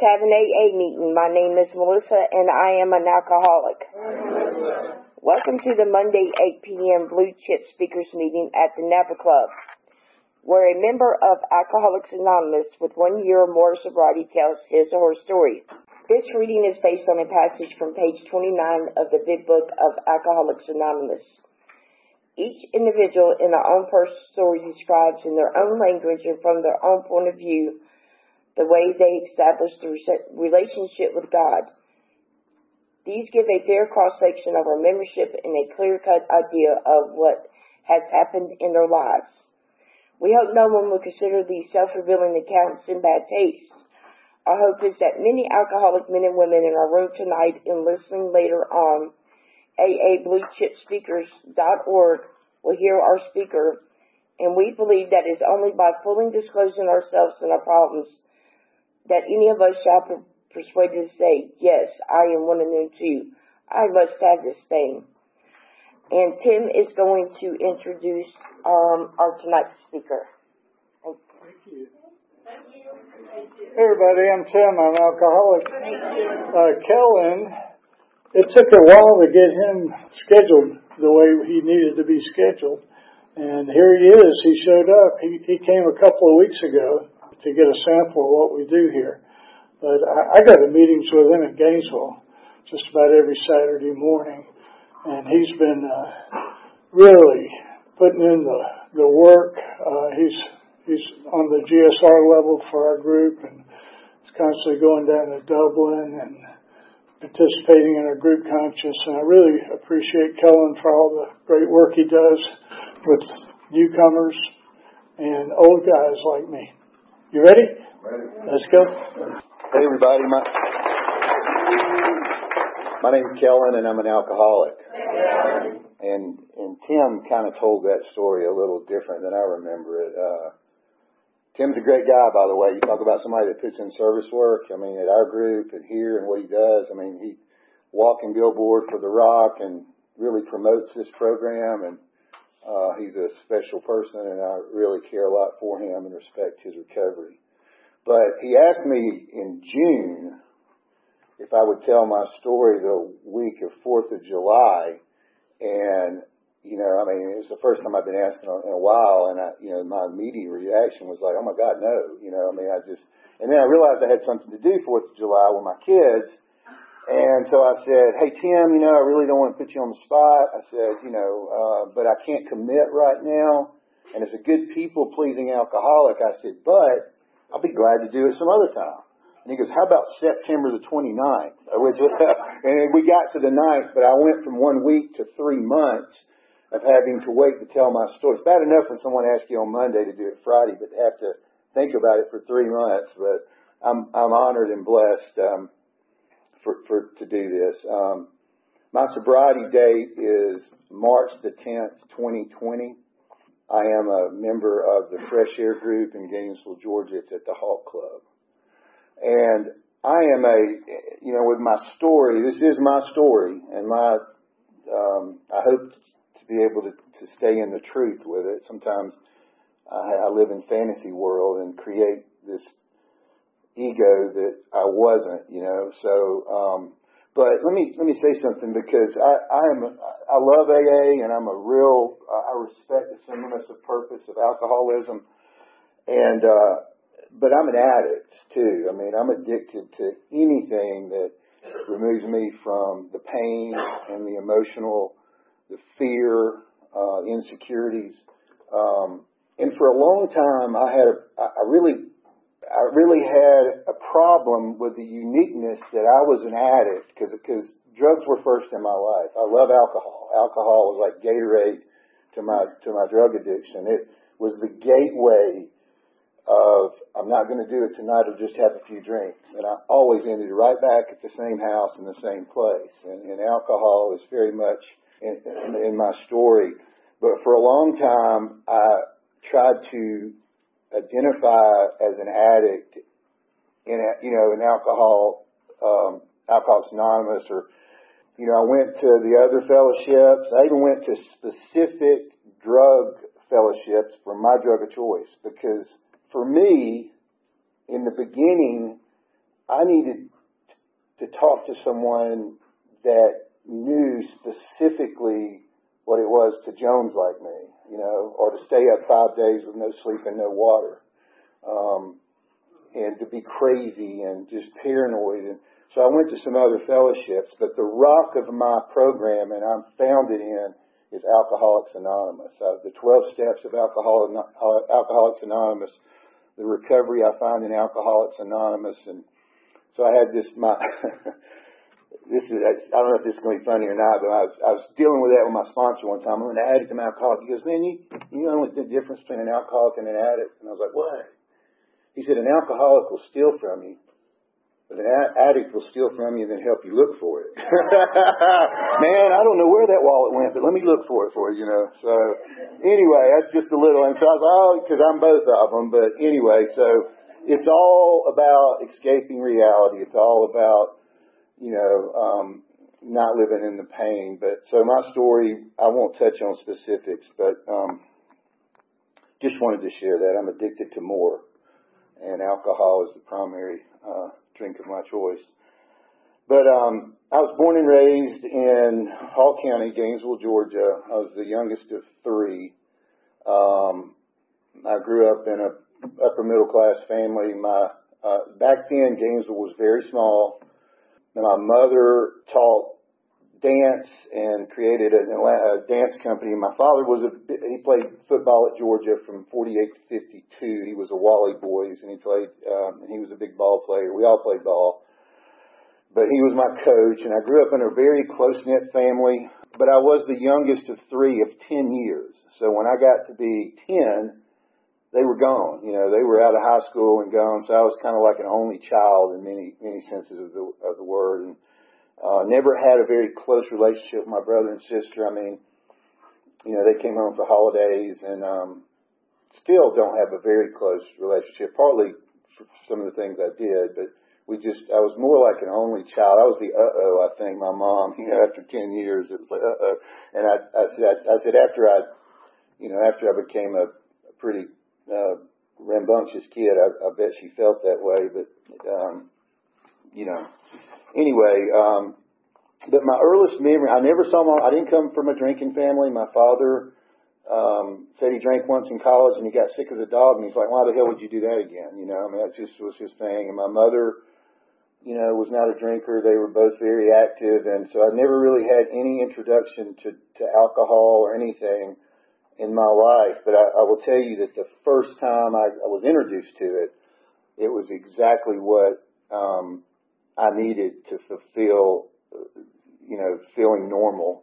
have an AA meeting. My name is Melissa, and I am an alcoholic. Welcome to the Monday 8 p.m. Blue Chip Speakers meeting at the Napa Club, where a member of Alcoholics Anonymous with 1 year or more sobriety tells his or her story. This reading is based on a passage from page 29 of the Big Book of Alcoholics Anonymous. Each individual in their own personal story describes in their own language and from their own point of view the way they established the relationship with God. These give a fair cross-section of our membership and a clear-cut idea of what has happened in their lives. We hope no one will consider these self-revealing accounts in bad taste. Our hope is that many alcoholic men and women in our room tonight and listening later on aabluechipspeakers.org will hear our speaker, and we believe that it is only by fully disclosing ourselves and our problems that any of us shall be persuaded to say, yes, I am one of them too. I must have this thing. And Tim is going to introduce our tonight's speaker. Thank you. Hey everybody, I'm Tim. I'm an alcoholic. Kellen, it took a while to get him scheduled the way he needed to be scheduled. And here he is. He showed up. He came a couple of weeks ago to get a sample of what we do here. But I go to meetings with him in Gainesville just about every Saturday morning. And he's been really putting in the work. He's on the GSR level for our group, and he's constantly going down to Dublin and participating in our group conscience. And I really appreciate Kellen for all the great work he does with newcomers and old guys like me. You ready? Ready. Let's go. Hey everybody, my name is Kellen and I'm an alcoholic. And Tim kind of told that story a little different than I remember it. Tim's a great guy, by the way. You talk about somebody that puts in service work. I mean, at our group and here and what he does. I mean, he walking billboard for The Rock and really promotes this program. And he's a special person, and I really care a lot for him and respect his recovery. But he asked me in June if I would tell my story the week of 4th of July. And, you know, I mean, it was the first time I've been asked in a while. And, my immediate reaction was like, oh, my God, no. You know, I mean, and then I realized I had something to do 4th of July with my kids. And so I said, hey, Tim, I really don't want to put you on the spot. I said, but I can't commit right now. And as a good people-pleasing alcoholic, I said, but I'll be glad to do it some other time. And he goes, how about September the 29th? And we got to the 9th, but I went from 1 week to 3 months of having to wait to tell my story. It's bad enough when someone asks you on Monday to do it Friday, but to have to think about it for 3 months. But I'm honored and blessed to do this. My sobriety date is March the 10th, 2020. I am a member of the Fresh Air Group in Gainesville, Georgia. It's at the Hawk Club. And I am with my story, this is my story, and I hope to be able to stay in the truth with it. Sometimes I live in fantasy world and create this ego that I wasn't, so, but let me say something, because I love AA, and I'm I respect the singleness of purpose of alcoholism, and, but I'm an addict too. I mean, I'm addicted to anything that removes me from the pain and the emotional, the fear, insecurities, and for a long time I really had a problem with the uniqueness that I was an addict, because drugs were first in my life. I love alcohol. Alcohol was like Gatorade to my drug addiction. It was the gateway of, I'm not going to do it tonight, I'll just have a few drinks. And I always ended right back at the same house in the same place. And alcohol is very much in my story. But for a long time, I tried to identify as an addict in Alcoholics Anonymous, or, I went to the other fellowships. I even went to specific drug fellowships for my drug of choice, because for me, in the beginning, I needed to talk to someone that knew specifically what it was to Jones like me, or to stay up 5 days with no sleep and no water, and to be crazy and just paranoid. And so I went to some other fellowships, but the rock of my program, and I'm founded in, is Alcoholics Anonymous. The 12 steps of Alcoholics Anonymous, the recovery I find in Alcoholics Anonymous. And so I had this, I don't know if this is going to be funny or not, but I was dealing with that with my sponsor one time. I'm an addict and alcoholic. He goes, man, you know the difference between an alcoholic and an addict? And I was like, what? He said, an alcoholic will steal from you, but an addict will steal from you and then help you look for it. Man, I don't know where that wallet went, but let me look for it for you, So anyway, that's just a little. And so I was like, oh, because I'm both of them. But anyway, so it's all about escaping reality. It's all about, not living in the pain. But so my story, I won't touch on specifics, but just wanted to share that. I'm addicted to more, and alcohol is the primary drink of my choice. But I was born and raised in Hall County, Gainesville, Georgia. I was the youngest of three. I grew up in a upper middle class family. Back then, Gainesville was very small. And my mother taught dance and created a dance company. My father he played football at Georgia from 48 to 52. He was a Wally Boys, and he was a big ball player. We all played ball. But he was my coach, and I grew up in a very close-knit family. But I was the youngest of three of 10 years. So when I got to be 10, they were gone. They were out of high school and gone. So I was kind of like an only child in many senses of the word. And never had a very close relationship with my brother and sister. I mean, they came home for holidays, and still don't have a very close relationship. Partly for some of the things I did, but I was more like an only child. I was the I think. My mom, after 10 years, it was like and I said after I became a pretty rambunctious kid, I bet she felt that way. But anyway, but my earliest memory, I didn't come from a drinking family. My father said he drank once in college and he got sick as a dog, and he's like, why the hell would you do that again? That just was his thing. And my mother, was not a drinker. They were both very active, and so I never really had any introduction to alcohol or anything in my life. But I will tell you that the first time I was introduced to it, it was exactly what I needed to fulfill, feeling normal.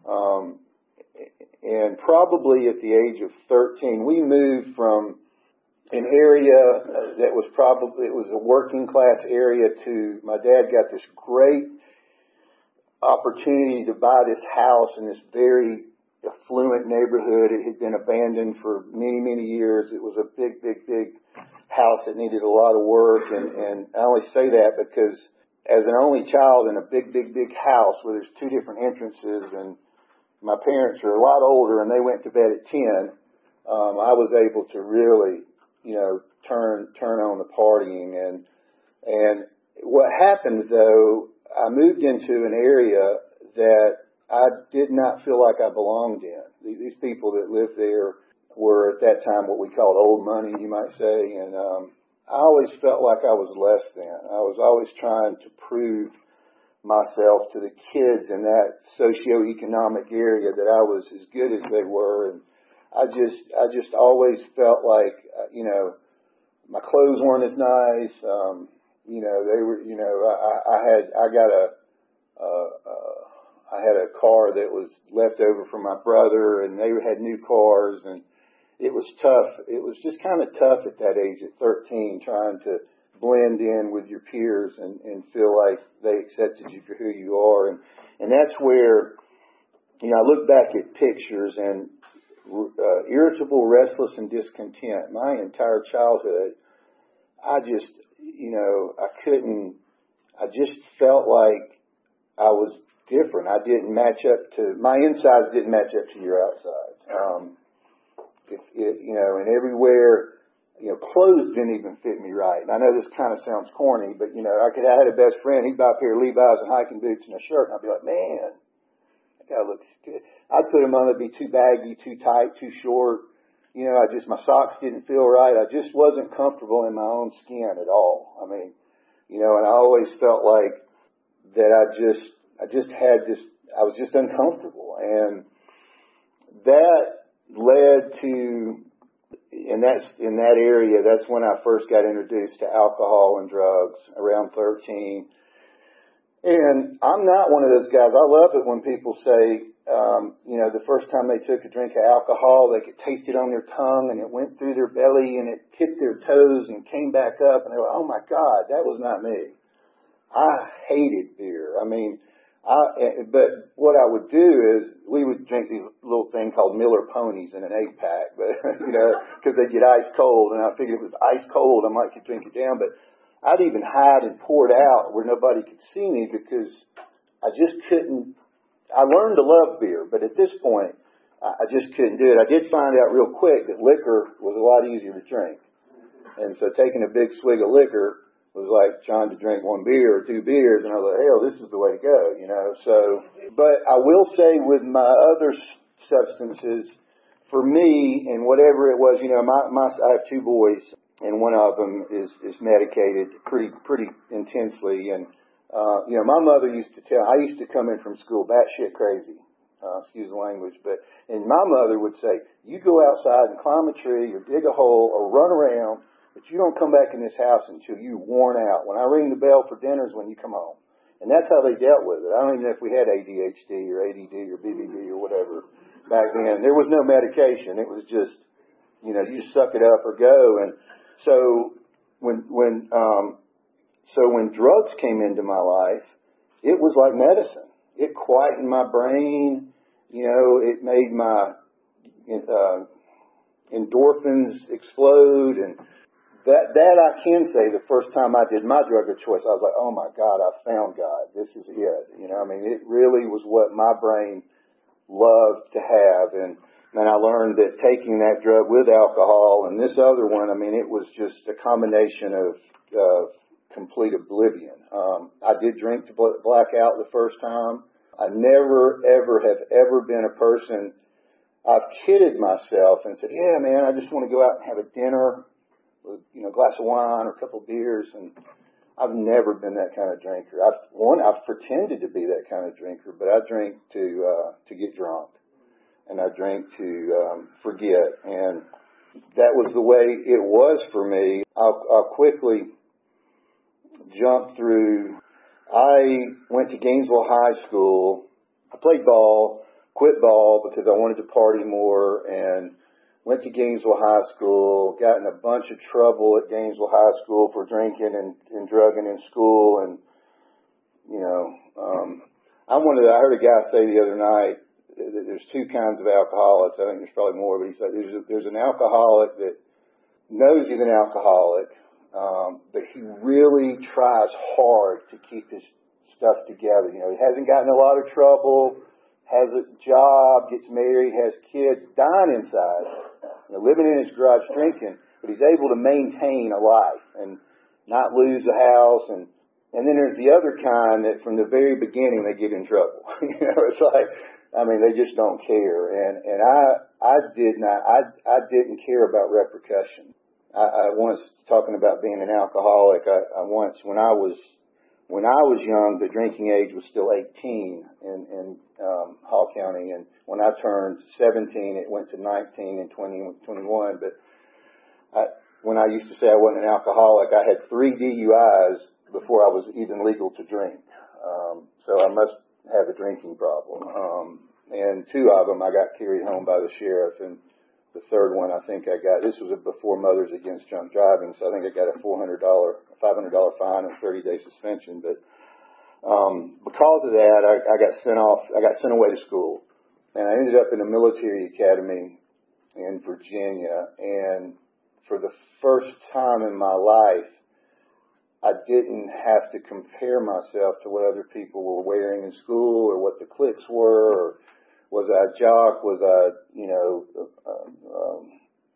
And probably at the age of 13, we moved from an area that was it was a working class area to, my dad got this great opportunity to buy this house in this very affluent neighborhood. It had been abandoned for many, many years. It was a big, big, big house that needed a lot of work. And I only say that because as an only child in a big, big, big house where there's two different entrances, and my parents are a lot older and they went to bed at 10, I was able to really, turn on the partying. And what happened though, I moved into an area that I did not feel like I belonged in. These people that lived there were at that time what we called old money, you might say. And I always felt like I was less than. I was always trying to prove myself to the kids in that socioeconomic area that I was as good as they were. And I just always felt like, my clothes weren't as nice. They were, I had a car that was left over from my brother, and they had new cars, and it was tough. It was just kind of tough at that age, at 13, trying to blend in with your peers and feel like they accepted you for who you are. And that's where, I look back at pictures and irritable, restless, and discontent. My entire childhood, I just felt like I was different. I didn't match up my insides didn't match up to your outsides. And everywhere, clothes didn't even fit me right. And I know this kind of sounds corny, but, I had a best friend. He'd buy a pair of Levi's and hiking boots and a shirt, and I'd be like, man, that guy looks good. I'd put him on, it'd be too baggy, too tight, too short. My socks didn't feel right. I just wasn't comfortable in my own skin at all. I mean, and I always felt like that I just had this, I was just uncomfortable. And that led to, in that area, that's when I first got introduced to alcohol and drugs, around 13. And I'm not one of those guys. I love it when people say, the first time they took a drink of alcohol, they could taste it on their tongue and it went through their belly and it hit their toes and came back up, and they were, oh my God, that was not me. I hated beer. But what I would do is we would drink these little thing called Miller Ponies in an 8-pack, but because they'd get ice cold, and I figured if it was ice cold, I might could drink it down. But I'd even hide and pour it out where nobody could see me because I just couldn't. I learned to love beer, but at this point, I just couldn't do it. I did find out real quick that liquor was a lot easier to drink, and so taking a big swig of liquor was like trying to drink one beer or two beers, and I was like, hell, this is the way to go, So, but I will say with my other substances, for me, and whatever it was, I have 2 boys, and one of them is medicated pretty intensely, and my mother used to I used to come in from school batshit crazy, excuse the language, and my mother would say, you go outside and climb a tree or dig a hole or run around, but you don't come back in this house until you're worn out. When I ring the bell for dinner is when you come home. And that's how they dealt with it. I don't even know if we had ADHD or ADD or BBD or whatever back then. There was no medication. It was just, you just suck it up or go. And so when drugs came into my life, it was like medicine. It quietened my brain. It made my endorphins explode, and that I can say the first time I did my drug of choice, I was like, oh my God, I found God. This is it. It really was what my brain loved to have. And then I learned that taking that drug with alcohol and this other one, it was just a combination of complete oblivion. I did drink to black out the first time. I never, ever been a person. I've kidded myself and said, yeah, man, I just want to go out and have a dinner with, a glass of wine or a couple of beers, and I've never been that kind of drinker. I've pretended to be that kind of drinker, but I drink to get drunk, and I drink to forget, and that was the way it was for me. I'll quickly jump through. I went to Gainesville High School. I played ball, quit ball because I wanted to party more, and went to Gainesville High School, got in a bunch of trouble at Gainesville High School for drinking and drugging in school. And, I heard a guy say the other night that there's 2 kinds of alcoholics. I think there's probably more, but he said there's an alcoholic that knows he's an alcoholic, but he really tries hard to keep his stuff together. He hasn't gotten in a lot of trouble, has a job, gets married, has kids, dying inside, living in his garage drinking, but he's able to maintain a life and not lose the house. And then there's the other kind that from the very beginning they get in trouble. It's like, they just don't care. And I didn't care about repercussions. I once, talking about being an alcoholic, when I was young, the drinking age was still 18 in Hall County, and when I turned 17, it went to 19 and 20 and 21. But when I used to say I wasn't an alcoholic, I had 3 DUIs before I was even legal to drink. So I must have a drinking problem. And 2 of them I got carried home by the sheriff, and the third one I think I got, this was before Mothers Against Drunk Driving, so I think I got a $500 fine and 30-day suspension. But because of that, I got sent away to school, and I ended up in a military academy in Virginia. And for the first time in my life, I didn't have to compare myself to what other people were wearing in school or what the cliques were, or was I a jock, was I,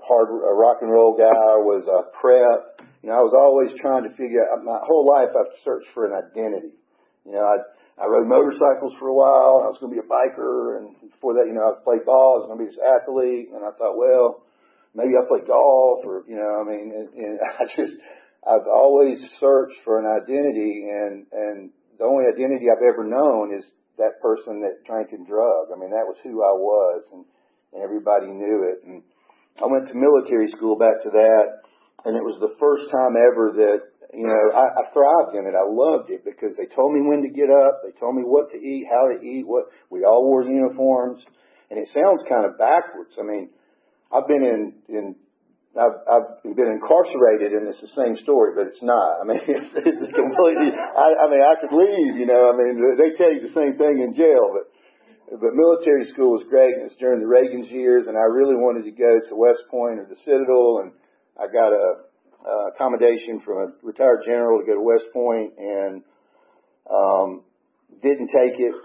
a rock and roll guy. I was a prep. I was always trying to figure out, my whole life I've searched for an identity. I rode motorcycles for a while. I was going to be a biker, and before that, I played ball. I was going to be this athlete, and I thought, well, maybe I'll play golf, or and I've always searched for an identity, and the only identity I've ever known is that person that drank and drug. That was who I was, and everybody knew it. And I went to military school back to that, and it was the first time ever that, I thrived in it. I loved it because they told me when to get up. They told me what to eat, how to eat, we all wore uniforms. And it sounds kind of backwards. I've been I've been incarcerated, and it's the same story, but it's not. It's completely, I could leave, they tell you the same thing in jail, but military school was great, and it's during the Reagan's years, and I really wanted to go to West Point or the Citadel, and I got a accommodation from a retired general to go to West Point, and didn't take it.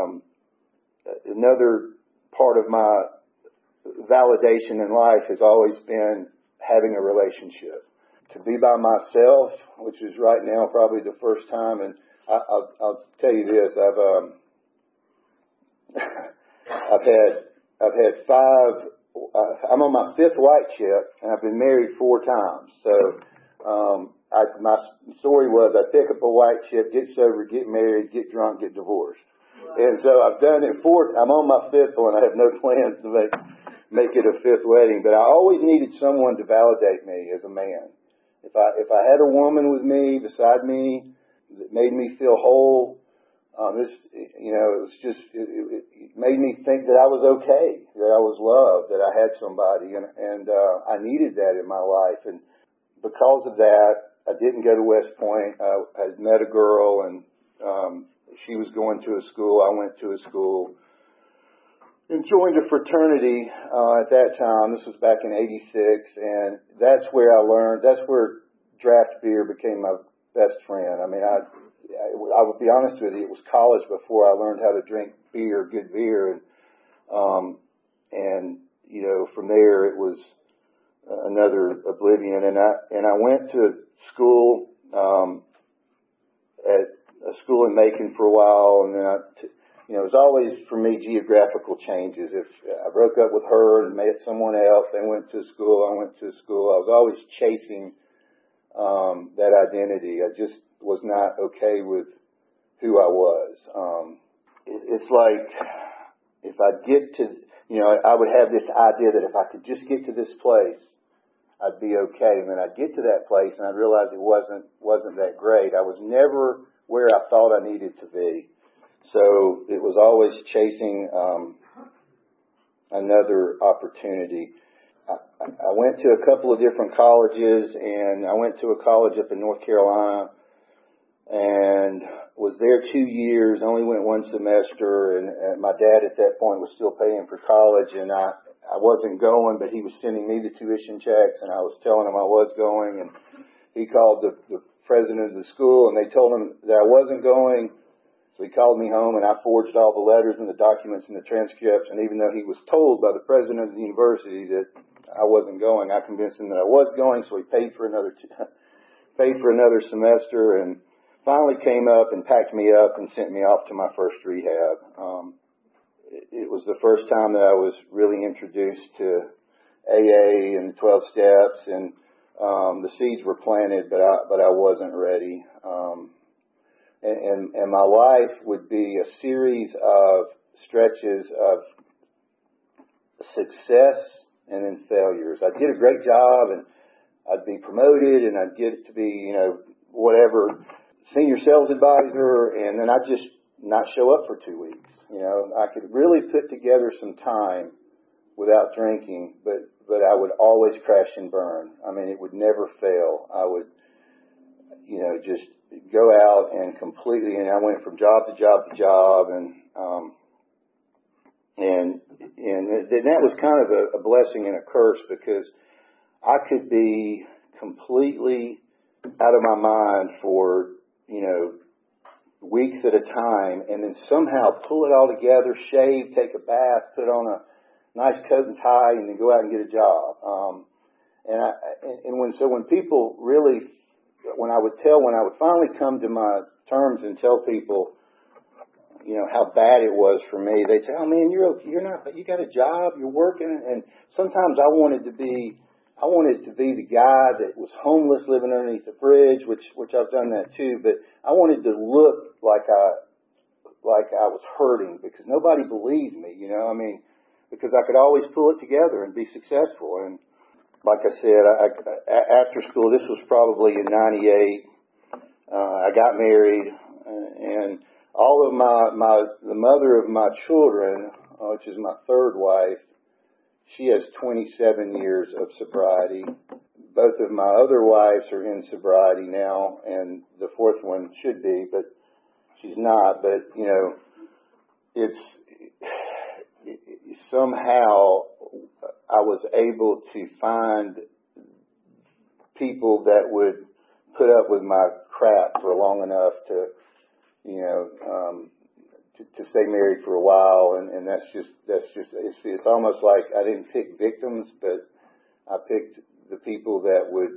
Another part of my validation in life has always been having a relationship. To be by myself, which is right now probably the first time, and I'll tell you this, I've had five. I'm on my fifth white chip, and I've been married 4 times. So my story was I pick up a white chip, get sober, get married, get drunk, get divorced. And so I've done it 4. I'm on my 5th one. I have no plans to make it a 5th wedding. But I always needed someone to validate me as a man. If I had a woman with me, beside me, that made me feel whole, it made me think that I was okay, that I was loved, that I had somebody, and I needed that in my life. And because of that, I didn't go to West Point. I had met a girl, and she was going to a school. I went to a school and joined a fraternity at that time. This was back in '86, and that's where I learned. That's where draft beer became my best friend. I would be honest with you, it was college before I learned how to drink beer, good beer, and from there it was another oblivion. And I went to school at a school in Macon for a while, and then it was always for me geographical changes. If I broke up with her and met someone else, they went to school, I went to school. I was always chasing that identity. I just was not okay with who I was. It's like if I get to, I would have this idea that if I could just get to this place, I'd be okay. And then I'd get to that place and I'd realize it wasn't that great. I was never where I thought I needed to be. So it was always chasing another opportunity. I went to a couple of different colleges, and I went to a college up in North Carolina and was there 2 years, only went 1 semester, and my dad at that point was still paying for college, and I wasn't going, but he was sending me the tuition checks, and I was telling him I was going, and he called the president of the school, and they told him that I wasn't going. So he called me home, and I forged all the letters and the documents and the transcripts. And even though he was told by the president of the university that I wasn't going, I convinced him that I was going. So he paid for another semester, and finally came up and packed me up and sent me off to my first rehab. It was the first time that I was really introduced to AA and the 12 steps, and the seeds were planted, but I wasn't ready. And my life would be a series of stretches of success and then failures. I'd get a great job and I'd be promoted and I'd get to be, whatever, senior sales advisor, and then I'd just not show up for 2 weeks. I could really put together some time without drinking, but I would always crash and burn. It would never fail. I would, just go out and completely, and I went from job to job to job, and that was kind of a blessing and a curse, because I could be completely out of my mind for, weeks at a time, and then somehow pull it all together, shave, take a bath, put on a nice coat and tie, and then go out and get a job. And when people really, when I would finally come to my terms and tell people, you know, how bad it was for me, they'd say, "Oh man, you got a job, you're working." And sometimes I wanted to be the guy that was homeless living underneath the bridge, which I've done that too, but I wanted to look like I was hurting because nobody believed me, you know, I mean, because I could always pull it together and be successful. And like I said, after school, this was probably in '98, I got married, and all of the mother of my children, which is my third wife, she has 27 years of sobriety. Both of my other wives are in sobriety now, and the fourth one should be, but she's not. But, you know, somehow I was able to find people that would put up with my crap for long enough to, you know, to stay married for a while, and that's just it's almost like I didn't pick victims, but I picked the people that would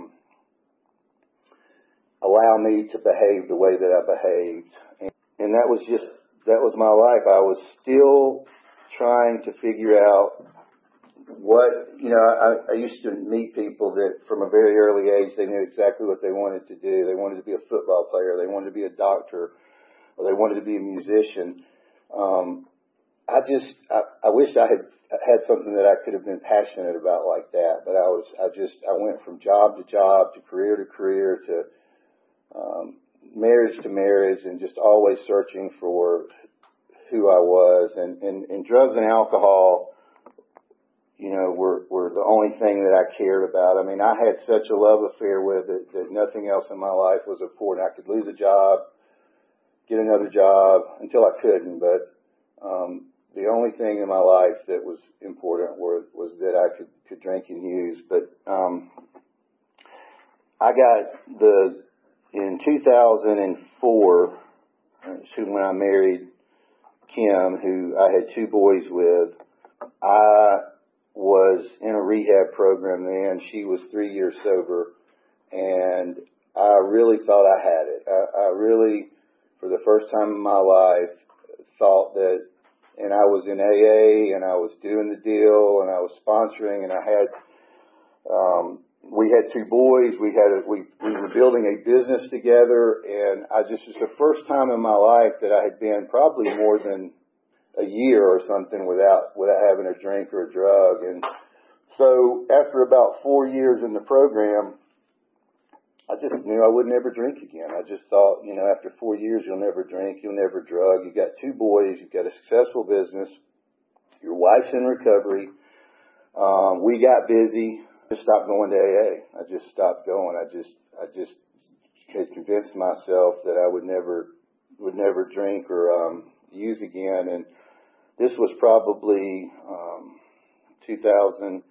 allow me to behave the way that I behaved, and that was my life. I was still trying to figure out what, you know, I used to meet people that from a very early age, they knew exactly what they wanted to do. They wanted to be a football player, they wanted to be a doctor, or they wanted to be a musician. I wish I had something that I could have been passionate about like that, but I went from job to job, to career, to marriage to marriage, and just always searching for who I was. And drugs and alcohol, you know, were the only thing that I cared about. I mean, I had such a love affair with it that nothing else in my life was important. I could lose a job, get another job until I couldn't, but the only thing in my life that was important was that I could drink and use. But I got in 2004, when I married Kim, who I had two boys with, I was in a rehab program then. She was 3 years sober, and I really thought I had it. I really, for the first time in my life, thought that, and I was in AA, and I was doing the deal, and I was sponsoring, and I had, we had two boys, we were building a business together, and it was the first time in my life that I had been probably more than a year or something without having a drink or a drug. And so after about 4 years in the program, I just knew I would never drink again. I just thought, you know, after 4 years, you'll never drink, you'll never drug. You've got two boys, you've got a successful business, your wife's in recovery. We got busy. I just stopped going to AA. I just stopped going. I just had convinced myself that I would never drink or use again. And this was probably 2002.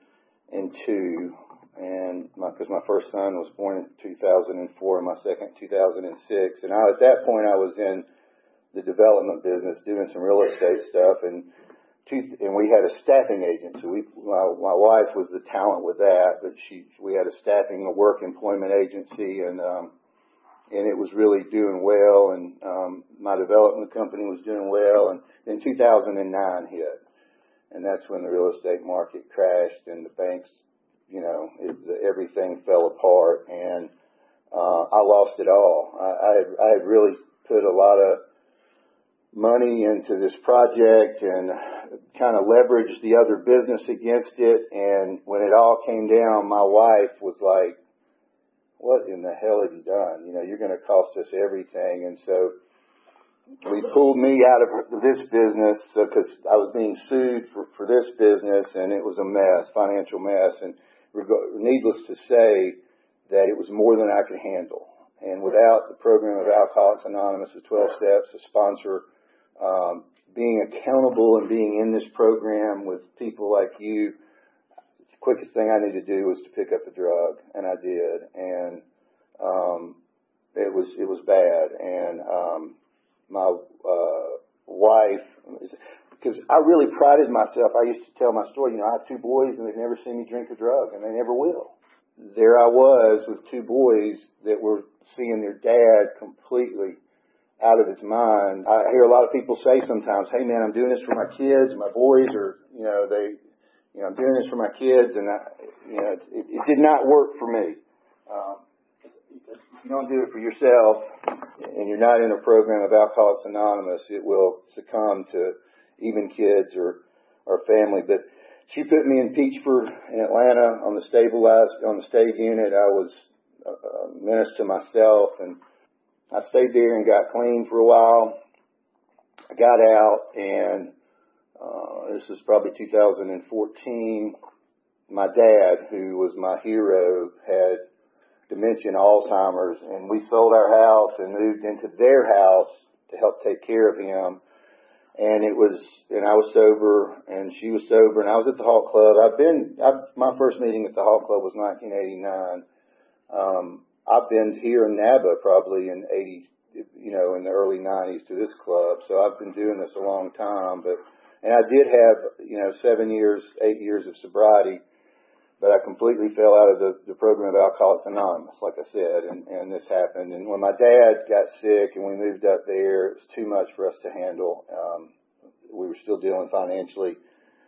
And because my first son was born in 2004 and my second 2006. And at that point I was in the development business doing some real estate stuff, and we had a staffing agency. My wife was the talent with that, but we had a work employment agency, and it was really doing well, and my development company was doing well. And then 2009 hit, and that's when the real estate market crashed and the banks, you know, everything fell apart, and I lost it all. I had really put a lot of money into this project and kind of leveraged the other business against it, and when it all came down, my wife was like, "What in the hell have you done? You know, you're going to cost us everything." And so we pulled me out of this business because I was being sued for this business, and it was a mess, financial mess. And needless to say that it was more than I could handle. And without the program of Alcoholics Anonymous, the 12 steps, the sponsor, being accountable and being in this program with people like you, the quickest thing I needed to do was to pick up a drug, and I did. And it was bad. And my wife, because I really prided myself. I used to tell my story, I have two boys and they've never seen me drink a drug, and they never will. There I was with two boys that were seeing their dad completely out of his mind. I hear a lot of people say sometimes, hey man, I'm doing this for my kids, my boys, or, I'm doing this for my kids, and it did not work for me. If you don't do it for yourself, and you're not in a program of Alcoholics Anonymous, it will succumb to even kids or family. But she put me in Peachford in Atlanta on the state unit. I was a menace to myself, and I stayed there and got clean for a while. I got out, and this was probably 2014. My dad, who was my hero, had dementia and Alzheimer's, and we sold our house and moved into their house to help take care of him. And I was sober, and she was sober, and I was at the Hawk Club. My first meeting at the Hawk Club was 1989. I've been here in Naba probably in in the early 90s to this club. So I've been doing this a long time, and I did have, 8 years of sobriety. But I completely fell out of the program of Alcoholics Anonymous, like I said, and this happened. And when my dad got sick and we moved up there, it was too much for us to handle. We were still dealing financially.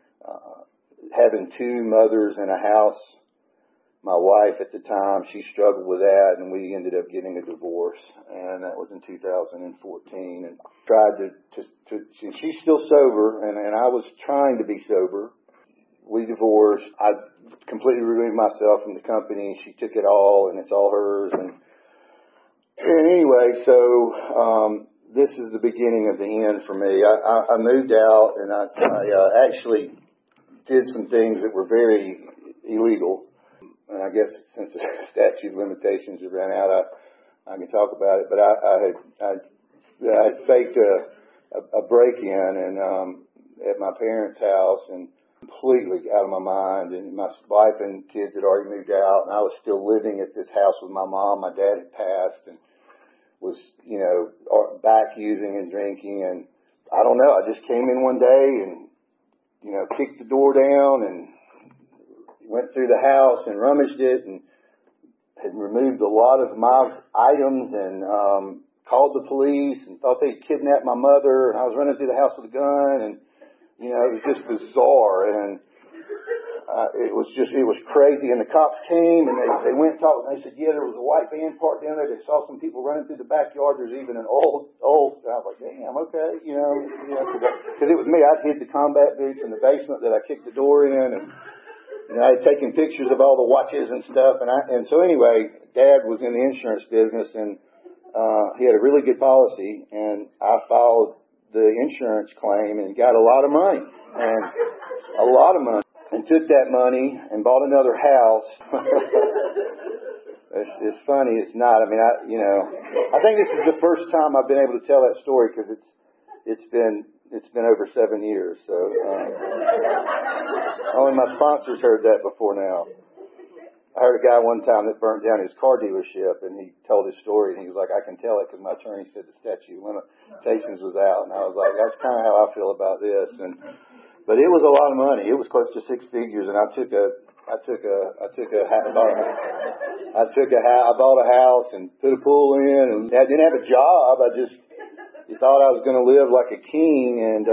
Having two mothers in a house, my wife at the time, she struggled with that, and we ended up getting a divorce. And that was in 2014. And tried she's still sober, and I was trying to be sober. We divorced. I completely removed myself from the company. She took it all, and it's all hers. And anyway, so this is the beginning of the end for me. I moved out, and I actually did some things that were very illegal. And I guess since the statute of limitations have run out, I can talk about it. But I had faked a break-in and at my parents' house, and completely out of my mind, and my wife and kids had already moved out, and I was still living at this house with my mom. My dad had passed and was, back using and drinking, and I don't know, I just came in one day and, kicked the door down and went through the house and rummaged it and had removed a lot of my items and called the police and thought they'd kidnapped my mother, and I was running through the house with a gun, and it was just bizarre, and it was crazy. And the cops came, and they went and talked, and they said, yeah, there was a white van parked down there. They saw some people running through the backyard. There's even an old, and I was like, damn, okay, because it was me. I'd hid the combat boots in the basement that I kicked the door in, and I had taken pictures of all the watches and stuff, and so anyway, Dad was in the insurance business, and he had a really good policy, and I filed the insurance claim and got a lot of money, and took that money and bought another house. It's funny, it's not. I mean, I think this is the first time I've been able to tell that story, because it's been over 7 years. So only my sponsors heard that before now. I heard a guy one time that burnt down his car dealership, and he told his story, and he was like, I can tell it because my attorney said the statute of limitations was out. And I was like, that's kind of how I feel about this. But it was a lot of money. It was close to 6 figures, and I bought a house and put a pool in, and I didn't have a job. I just thought I was going to live like a king, and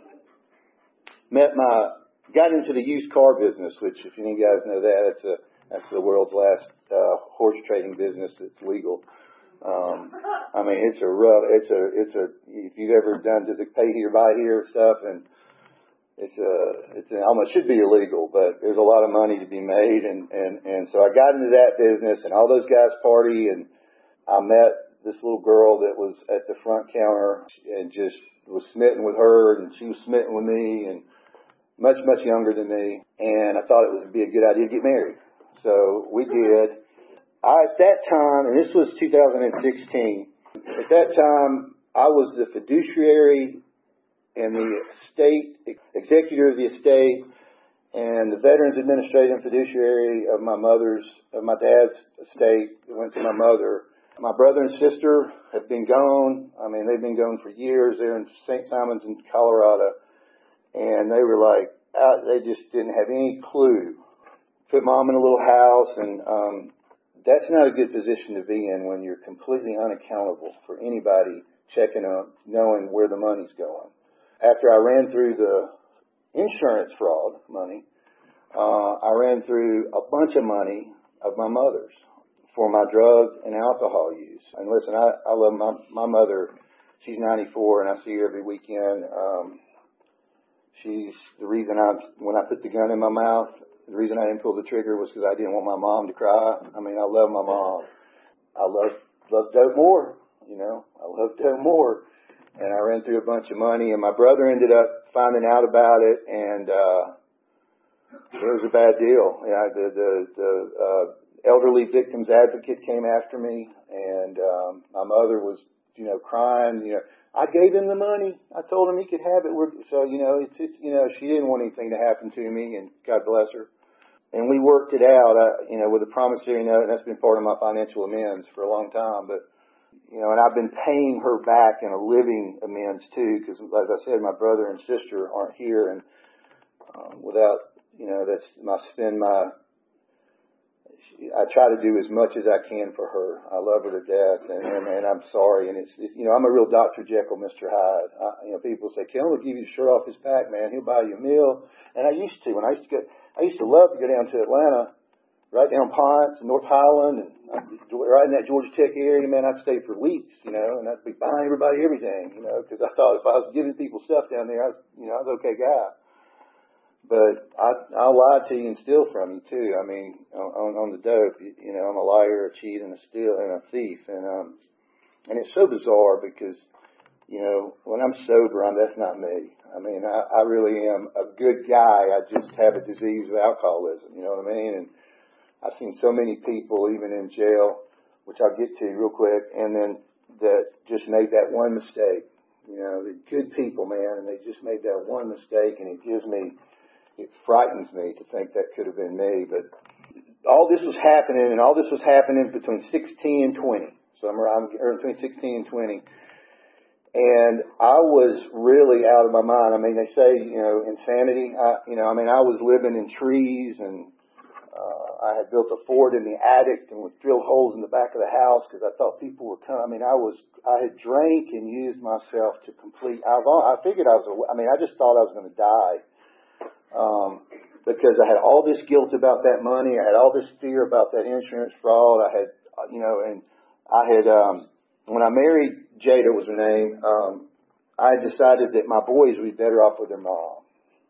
got into the used car business, which, if any of you guys know that, that's the world's last horse trading business that's legal. I mean, if you've ever done the pay here, buy here stuff, and it almost should be illegal, but there's a lot of money to be made, and so I got into that business, and all those guys party, and I met this little girl that was at the front counter and just was smitten with her, and she was smitten with me, and much, much younger than me, and I thought it would be a good idea to get married. So we did. At that time, and this was 2016, at that time I was the fiduciary and the executor of the estate, and the Veterans Administrative fiduciary of my dad's estate. It went to my mother. My brother and sister have been gone. I mean, they've been gone for years. They're in St. Simons in Colorado. And they were like, they just didn't have any clue. Put mom in a little house, and that's not a good position to be in when you're completely unaccountable for anybody checking on, knowing where the money's going. After I ran through the insurance fraud money, I ran through a bunch of money of my mother's for my drug and alcohol use. And listen, I love my mother. She's 94, and I see her every weekend. She's the reason when I put the gun in my mouth, the reason I didn't pull the trigger was because I didn't want my mom to cry. I mean, I love my mom. I love Dope more, you know. I love Dope more. And I ran through a bunch of money, and my brother ended up finding out about it, and it was a bad deal. Yeah, the elderly victims advocate came after me, and my mother was, you know, crying. You know, I gave him the money. I told him he could have it. So, you know, it's you know, she didn't want anything to happen to me, and God bless her. And we worked it out, you know, with a promissory note, and that's been part of my financial amends for a long time. But, you know, and I've been paying her back in a living amends too, because as I said, my brother and sister aren't here, and without, you know, I try to do as much as I can for her. I love her to death, and I'm sorry. And it's you know, I'm a real Dr. Jekyll, Mr. Hyde. You know, people say, Kellen will give you the shirt off his back, man. He'll buy you a meal. And I used to. I used to love to go down to Atlanta, right down Ponce, North Highland, and right in that Georgia Tech area, man. I'd stay for weeks, you know, and I'd be buying everybody everything, you know, because I thought if I was giving people stuff down there, I was an okay guy. But I'll lie to you and steal from you too. I mean, on the dope, you know, I'm a liar, a cheat, and a thief, and it's so bizarre because, you know, when I'm sober, that's not me. I mean, I really am a good guy. I just have a disease of alcoholism. You know what I mean? And I've seen so many people, even in jail, which I'll get to real quick, and then that just made that one mistake. You know, the good people, man, and they just made that one mistake, and it frightens me to think that could have been me. But all this was happening between 16 and 20. So I'm between 16 and 20. And I was really out of my mind. I mean, they say, you know, insanity. I was living in trees, and I had built a fort in the attic and would drill holes in the back of the house because I thought people were coming. I mean, I had drank and used myself to complete. I just thought I was going to die. Because I had all this guilt about that money. I had all this fear about that insurance fraud. I had, you know, and I had, when I married Jada was her name, I decided that my boys would be better off with their mom.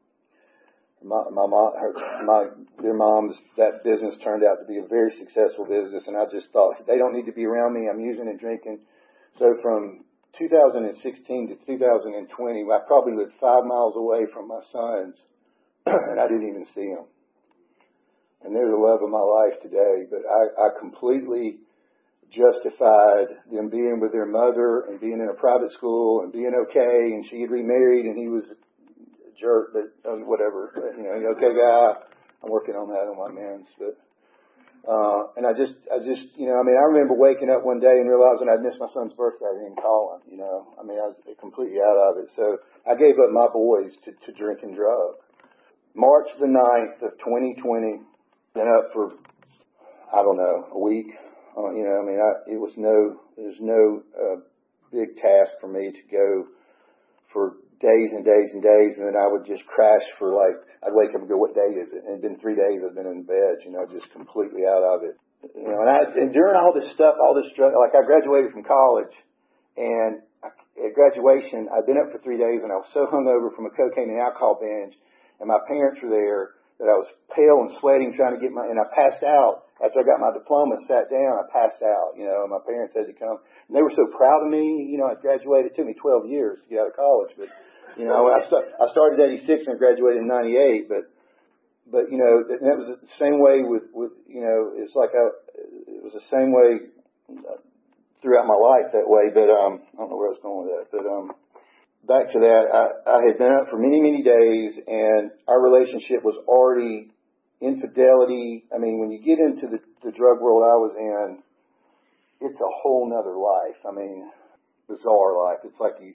Their mom's, that business turned out to be a very successful business, and I just thought, they don't need to be around me. I'm using and drinking. So from 2016 to 2020, I probably lived 5 miles away from my sons, and I didn't even see them. And they're the love of my life today, but I completely justified them being with their mother and being in a private school and being okay, and she had remarried and he was a jerk, but whatever, you know, okay guy. I'm working on that on my men's, but and I just you know, I mean, I remember waking up one day and realizing I'd missed my son's birthday. I didn't call him, you know. I mean, I was completely out of it. So I gave up my boys to drink and drug. March the 9th of 2020, been up for, I don't know, a week. You know, I mean, it was no big task for me to go for days and days and days, and then I would just crash for I'd wake up and go, what day is it? And it'd been 3 days I've been in bed, you know, just completely out of it. You know, and during all this stuff, all this drug, I graduated from college, and at graduation, I'd been up for 3 days, and I was so hungover from a cocaine and alcohol binge, and my parents were there, that I was pale and sweating trying to get and I passed out. After I got my diploma and sat down, I passed out, you know, and my parents had to come. And they were so proud of me, you know, I graduated. It took me 12 years to get out of college, but, you know, I started in 86 and I graduated in 98, but, you know, that was the same way with, you know, it was the same way throughout my life that way, but, I don't know where I was going with that, but, back to that, I had been up for many, many days, and our relationship was already infidelity. I mean, when you get into the drug world I was in, it's a whole nother life. I mean, bizarre life. It's like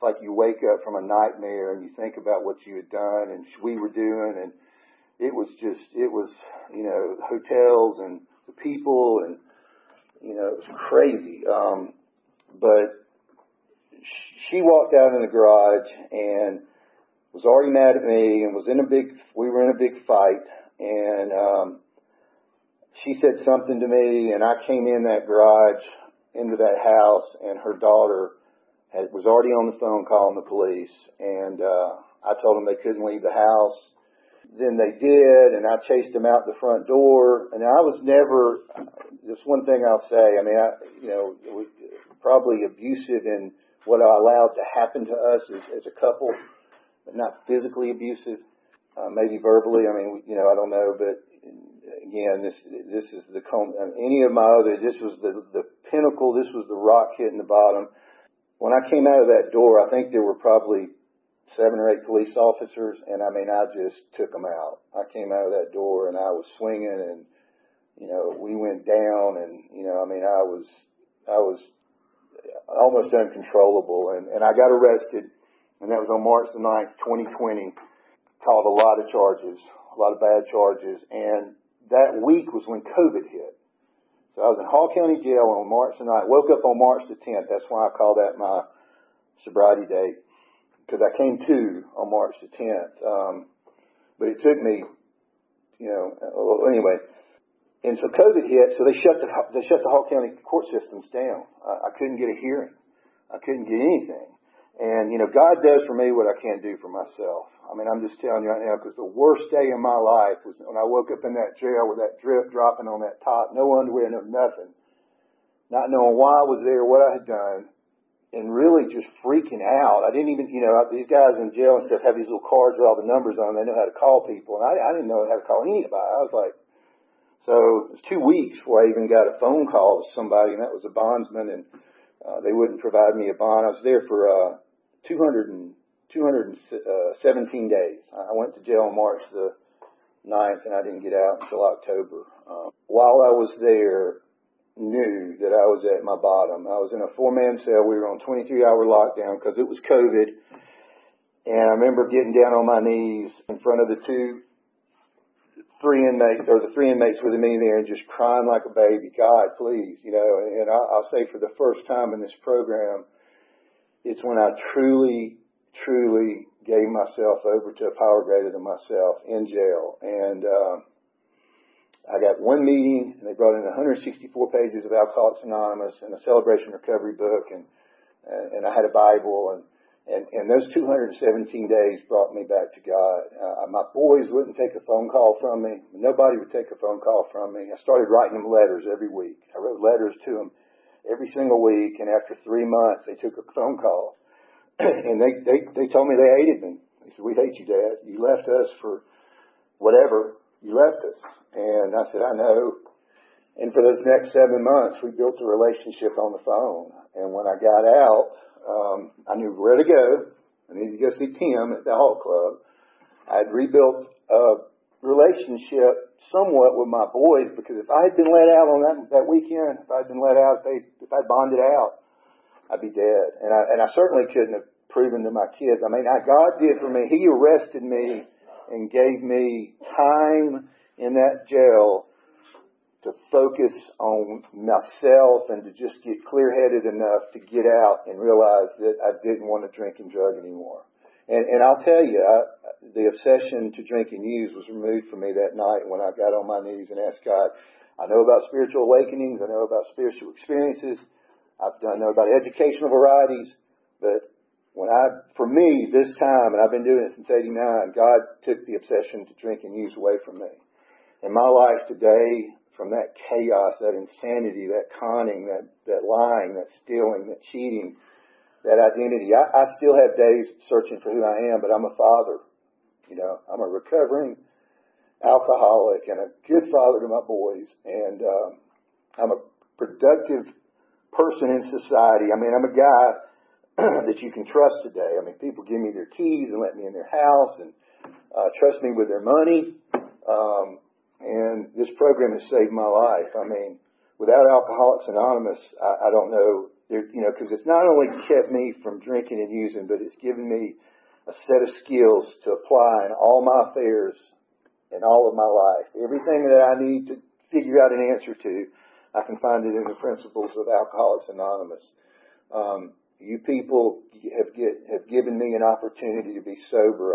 it's like you wake up from a nightmare and you think about what you had done and we were doing, and it was, you know, hotels and the people, and, you know, it was crazy. But she walked out in the garage and was already mad at me and we were in a big fight, and she said something to me, and I came in that garage into that house, and her daughter was already on the phone calling the police, and I told them they couldn't leave the house. Then they did, and I chased them out the front door, and I was never, just one thing I'll say, I mean, it was probably abusive in what I allowed to happen to us as a couple, but not physically abusive, maybe verbally, I mean, you know, I don't know, but again, this is any of my other, this was the pinnacle, this was the rock hitting the bottom. When I came out of that door, I think there were probably 7 or 8 police officers, and I mean, I just took them out. I came out of that door and I was swinging, and, you know, we went down, and, you know, I mean, I was almost uncontrollable, and I got arrested, and that was on March the 9th, 2020, called a lot of charges, a lot of bad charges, and that week was when COVID hit. So I was in Hall County Jail on March the 9th, woke up on March the 10th, that's why I call that my sobriety date, because I came to on March the 10th. But it took me, you know, anyway. And so COVID hit, so they shut the Hall County court systems down. I couldn't get a hearing. I couldn't get anything. And, you know, God does for me what I can't do for myself. I mean, I'm just telling you right now, because the worst day in my life was when I woke up in that jail with that drip dropping on that top, no underwear, no nothing, not knowing why I was there, what I had done, and really just freaking out. I didn't even, you know, these guys in jail and stuff have these little cards with all the numbers on them. They know how to call people, and I didn't know how to call anybody. I was like, so it was 2 weeks before I even got a phone call to somebody, and that was a bondsman, and they wouldn't provide me a bond. I was there for 217 days. I went to jail on March the 9th, and I didn't get out until October. While I was there, knew that I was at my bottom. I was in a 4-man cell. We were on 23-hour lockdown because it was COVID. And I remember getting down on my knees in front of the 3 inmates with me there and just crying like a baby. God, please, you know. And I'll say for the first time in this program, it's when I truly gave myself over to a power greater than myself in jail. And I got one meeting, and they brought in 164 pages of Alcoholics Anonymous and a Celebration Recovery book, and I had a Bible, and those 217 days brought me back to God. My boys wouldn't take a phone call from me. Nobody would take a phone call from me. I started writing them letters every week. I wrote letters to them every single week, and after 3 months, they took a phone call, and they told me they hated me. They said, "We hate you, Dad. You left us for whatever. You left us." And I said, "I know." And for those next 7 months, we built a relationship on the phone. And when I got out, I knew where to go. I needed to go see Tim at the Hall Club. I had rebuilt a relationship somewhat with my boys, because if I had been let out on that weekend, if I'd been let out, if I'd bonded out, I'd be dead. And I certainly couldn't have proven to my kids. I mean, God did for me. He arrested me and gave me time in that jail to focus on myself and to just get clear-headed enough to get out and realize that I didn't want to drink and drug anymore. And I'll tell you, the obsession to drink and use was removed from me that night when I got on my knees and asked God. I know about spiritual awakenings. I know about spiritual experiences. I know about educational varieties. But for me, this time, and I've been doing it since '89, God took the obsession to drink and use away from me. In my life today, from that chaos, that insanity, that conning, that lying, that stealing, that cheating, that identity, I still have days searching for who I am, but I'm a father. You know, I'm a recovering alcoholic and a good father to my boys, and I'm a productive person in society. I mean, I'm a guy that you can trust today. I mean, people give me their keys and let me in their house and trust me with their money. And this program has saved my life. I mean, without Alcoholics Anonymous, I don't know because it's not only kept me from drinking and using, but it's given me a set of skills to apply in all my affairs in all of my life. Everything that I need to figure out an answer to, I can find it in the principles of Alcoholics Anonymous. You people have given me an opportunity to be sober.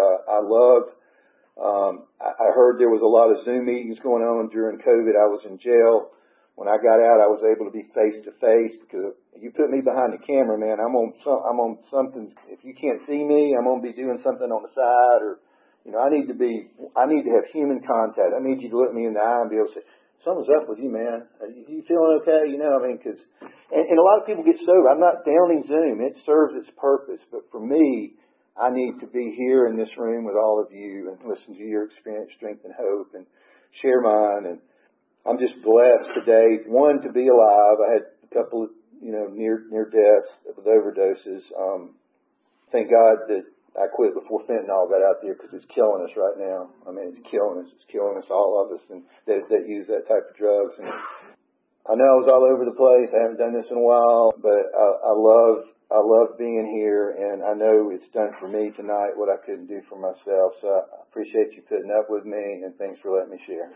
I heard there was a lot of Zoom meetings going on during COVID. I was in jail. When I got out, I was able to be face to face, because you put me behind the camera, man, I'm on something. If you can't see me, I'm going to be doing something on the side, or, I need to have human contact. I need you to look me in the eye and be able to say, something's up with you, man. Are you feeling okay? And a lot of people get sober. I'm not downing Zoom. It serves its purpose. But for me, I need to be here in this room with all of you and listen to your experience, strength, and hope, and share mine. And I'm just blessed today, one, to be alive. I had a couple of, near deaths with overdoses. Thank God that I quit before fentanyl got out there, because it's killing us right now. I mean, it's killing us. It's killing us, all of us, and that use that type of drugs. And I know I was all over the place. I haven't done this in a while, but I love being here, and I know it's done for me tonight what I couldn't do for myself. So I appreciate you putting up with me, and thanks for letting me share.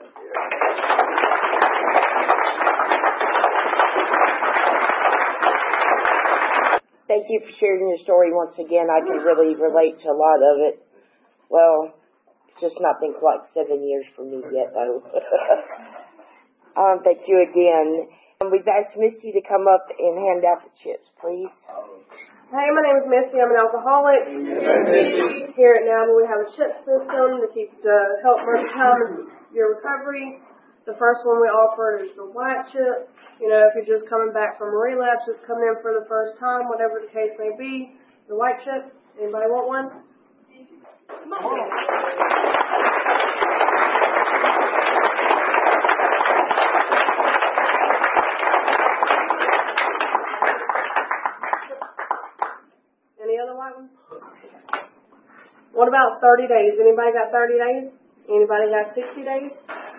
Thank you for sharing your story once again. I can really relate to a lot of it. Well, it's just not been quite 7 years for me yet, though. Thank you again. And we've asked Misty to come up and hand out the chips, please. Hey, my name is Misty. I'm an alcoholic. Here at NABA, we have a chip system to help merge time in your recovery. The first one we offer is the white chip. If you're just coming back from a relapse, just coming in for the first time, whatever the case may be, the white chip. Anybody want one? Come on. Any other white ones? What about 30 days? Anybody got 30 days? Anybody got 60 days?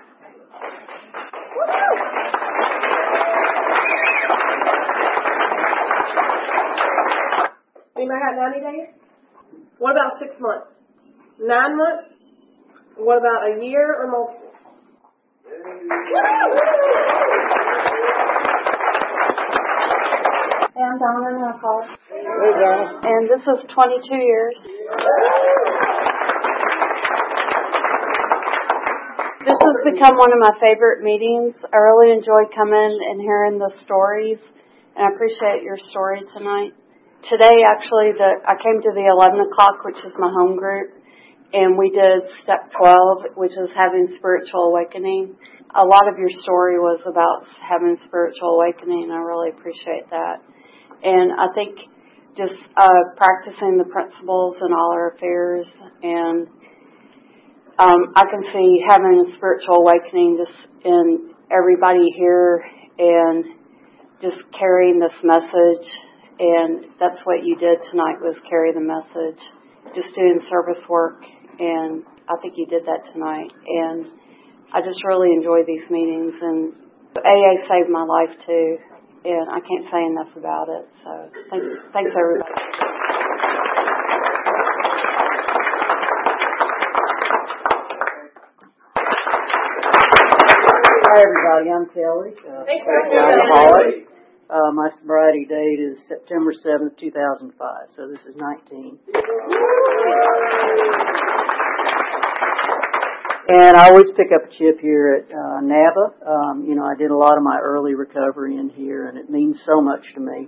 Anybody got 90 days? What about 6 months? 9 months? What about a year or multiple? Hey, I'm Donna, I'm an alcoholic. Hey, Donna. And this is 22 years. This has become one of my favorite meetings. I really enjoy coming and hearing the stories, and I appreciate your story tonight. Today, actually, I came to the 11 o'clock, which is my home group, and we did step 12, which is having spiritual awakening. A lot of your story was about having spiritual awakening. I really appreciate that. And I think just practicing the principles in all our affairs, and I can see having a spiritual awakening just in everybody here, and just carrying this message. And that's what you did tonight, was carry the message, just doing service work. And I think you did that tonight. And I just really enjoy these meetings. And AA saved my life too. And I can't say enough about it. So thanks everybody. Hi everybody, I'm Kelly. Alcoholic. My sobriety date is September 7th, 2005, so this is 19. And I always pick up a chip here at NABA. I did a lot of my early recovery in here, and it means so much to me.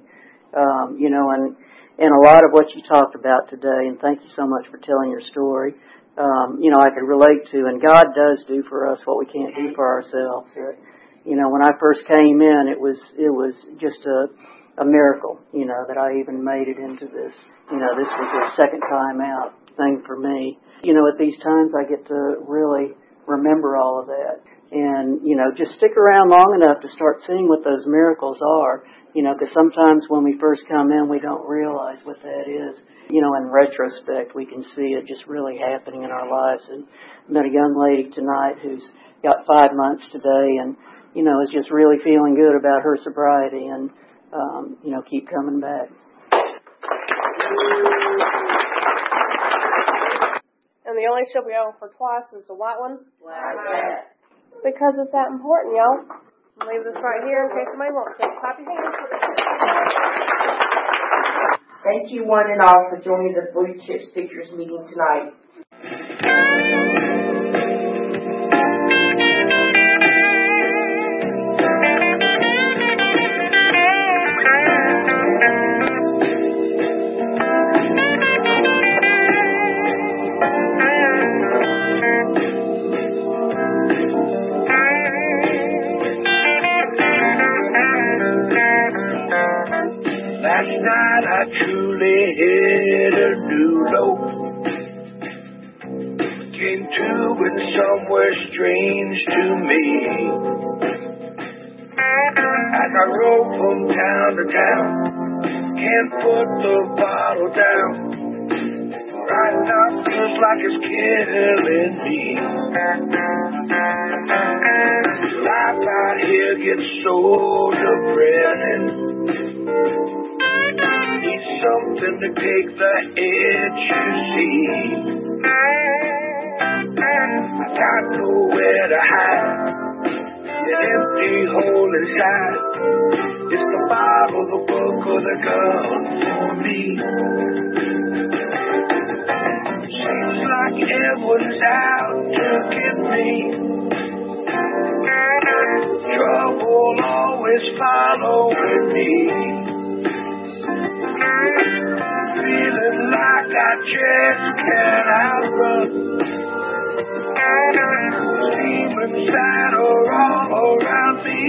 And a lot of what you talked about today, and thank you so much for telling your story, I could relate to. And God does do for us what we can't do for ourselves. When I first came in, it was just a miracle, that I even made it into this. This was a second time out thing for me. At these times I get to really remember all of that. And, just stick around long enough to start seeing what those miracles are. Because sometimes when we first come in, we don't realize what that is. In retrospect, we can see it just really happening in our lives. And I met a young lady tonight who's got 5 months today, and is just really feeling good about her sobriety. And keep coming back. And the only ship we offer twice is the white one. Because it's that important, y'all. I'll leave this right here in case somebody wants it. Clap your hands. Thank you one and all for joining the Blue Chip Speakers meeting tonight. Last night I truly hit a new low. Came to with somewhere strange to me. As I rode from town to town, can't put the bottle down. Right now feels like it's killing me. Life out here gets so depressing. Need something to take the edge, you see. I got nowhere to hide. An empty hole inside. It's the Bible, the book, or the gun for me. Seems like everyone's out to get me. Trouble always following me. Feeling like I just can't outrun. Demons that are all around me.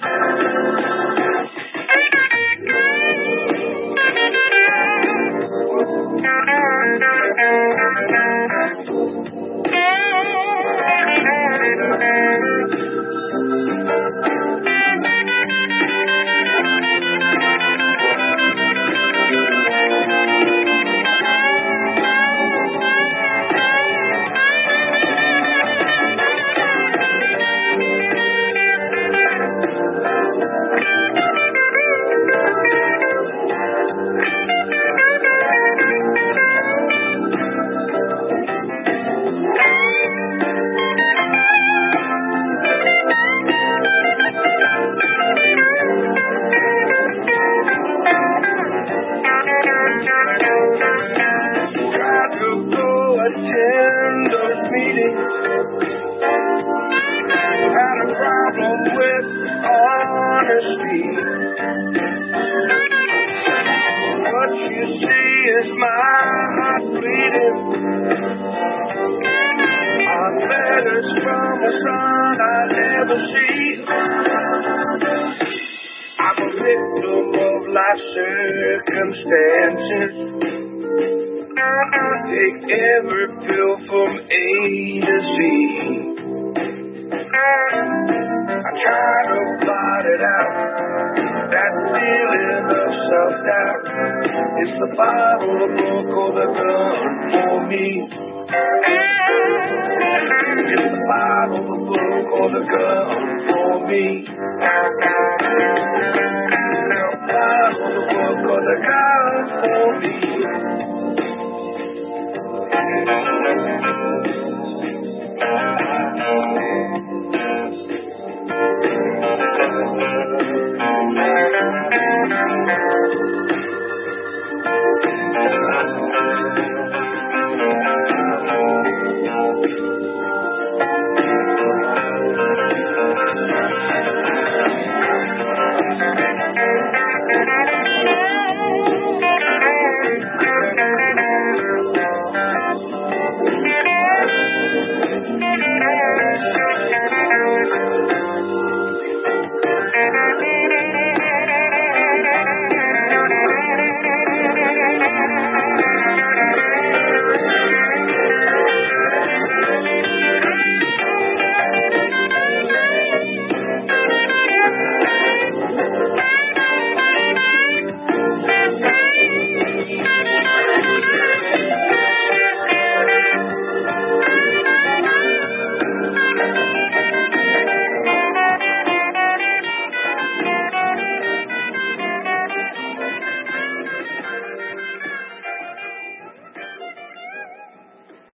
Circumstances take every pill from A to Z. I try to blot it out, that feeling of self-doubt. It's the Bible, the book, or the gun for me. It's the Bible, the book, or the gun for me. The Bible, the book, or the gun for me.